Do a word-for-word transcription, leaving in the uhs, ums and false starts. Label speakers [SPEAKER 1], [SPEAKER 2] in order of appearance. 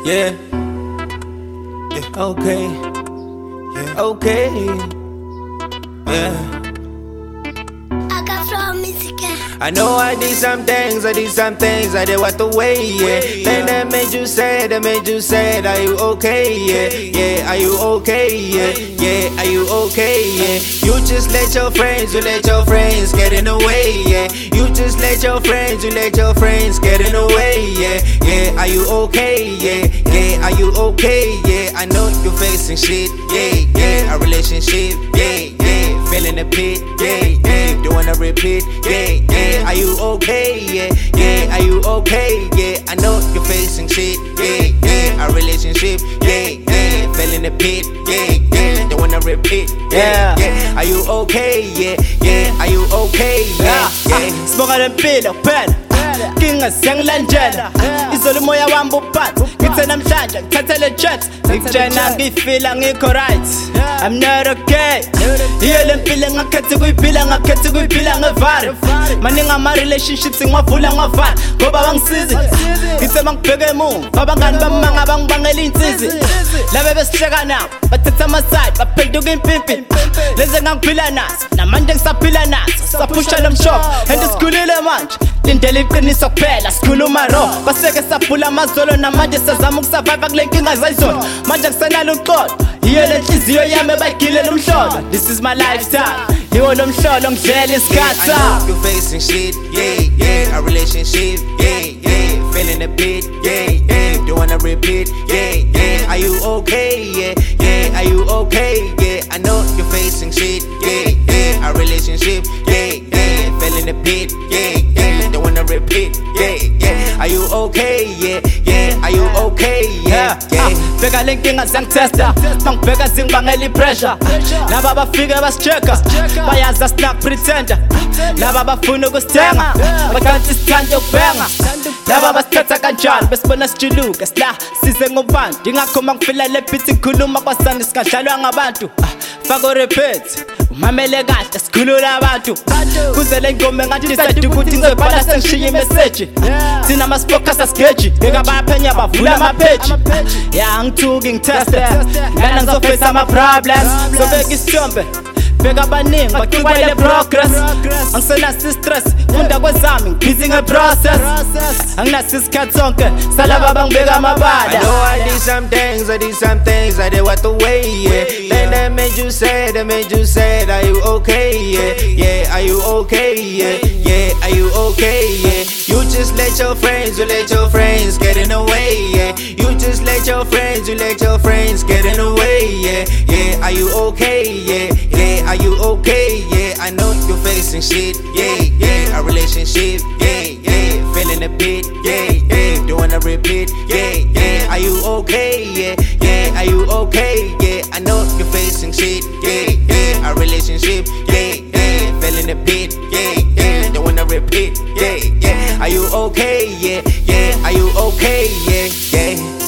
[SPEAKER 1] Yeah. Yeah. Okay. Yeah. Okay. Yeah.
[SPEAKER 2] I got flow music.
[SPEAKER 1] I know I did some things, I did some things, I did what the way, yeah. Then that made you sad, that made you sad, are you okay, yeah? Yeah, are you okay, yeah? Yeah, are you okay, yeah? You just let your friends, you let your friends get in the way, yeah. You just let your friends, you let your friends get in the way, yeah. Yeah, are you okay, yeah? Yeah, are you okay, yeah? I know you're facing shit, yeah, yeah. A relationship, yeah, yeah. Feeling the pit, yeah, yeah. Doing a repeat, yeah, yeah. Are you okay, yeah, yeah. Are you okay, yeah. I know you're facing shit, yeah, yeah. A relationship, yeah, yeah. Feeling the pit, yeah, yeah. Doing a repeat, yeah, yeah. Are you okay, yeah, yeah. Are you okay, yeah, yeah.
[SPEAKER 3] Smoke them pillow, pen. King of Sanglanjana, izolo moya wami uphansi ngithe namhlanje ngithathele checks ngikutshena ngifila ngikho right. I'm not okay. Iyo lempilo ngakhethe kuyiphila ngakhethe kuyiphila ngevari. Maningi ama relationships ngiwavula ngavala ngoba bangisizi. Ngithe mangibheke emuva abangani bamanga bangibangela insizi. Labe besihleka nawo bathatha amaside baphenduka impimpi. Leze ngangiphila nazo namanje ngisaphila nazo saphusha lomshoko and isikhulile manje. Lindele iqiniso kuphela sikhuluma ro baseke saphula amazolo namanje sazama ukusurvive kule nkinga zayizona manje kusenalo uqodo yiyo lenhliziyo yami ebayigilela umhlolo. This is my lifestyle yiwo lo mhlolo ngidlela isikhathi.
[SPEAKER 1] I know you're facing shit, yeah, yeah. A relationship, yeah, yeah. Feeling the pit, yeah, yeah. Doing a repeat, yeah, yeah. Are you okay, yeah, yeah. Are you okay, yeah. I know you're facing shit, yeah, yeah. A relationship, yeah, yeah. Feeling the pit, yeah, yeah. Doing a repeat, yeah, yeah. Are you okay, yeah, yeah. Are you okay, yeah, yeah.
[SPEAKER 3] Bheka le nkinga ziyangitesta mangibheka zingibangela ipressure. Laba bafike basichecka bayazi asinaku pretender. Laba bafuna ukusithenga bakanti sithanda ukubhenga. Laba basithatha kanjalo besibona sijuluka sila size ngobani ingakho mangifila le beat ngikhuluma kwasani singadlalwa ngabantu. Faka repeat umamele kahle sikhulula abantu kuze le ngoma ngathi decide ukuthi ngizobhala sengishiya imessage. Thina ama focus asgeji beka baphenya bavula ama page. Yeah ngithuki ngiteste ngana ngizofesa ama problems sobeka isithombe beka baningi baqikwele progress. Angisenasi stress funda kwezami ngibhizi ngeprocess anginasi isikhathi sonke salaba bangibeka amabala.
[SPEAKER 1] I know I did some things, I did some things, I did what the way, yeah. Then that made you sad, that made you sad. Are you okay, yeah, yeah. Are you okay, yeah, yeah. Are you okay, yeah. You just let your friends, you let your friends get in the way, yeah. You just let your friends, you let your friends get in the way, yeah, yeah. Are you okay, yeah, yeah. Are you okay, yeah. I know you're facing shit, yeah, yeah. A relationship, yeah, yeah. Feeling the pit, yeah, yeah. Doing a repeat, yeah, yeah. Are you okay, yeah, yeah. Are you okay, yeah. I know you're facing shit, yeah, yeah. A relationship, yeah, yeah. Feeling the pit, yeah, yeah. Doing a repeat, yeah, yeah. Are you okay, yeah, yeah. Are you okay, yeah, yeah.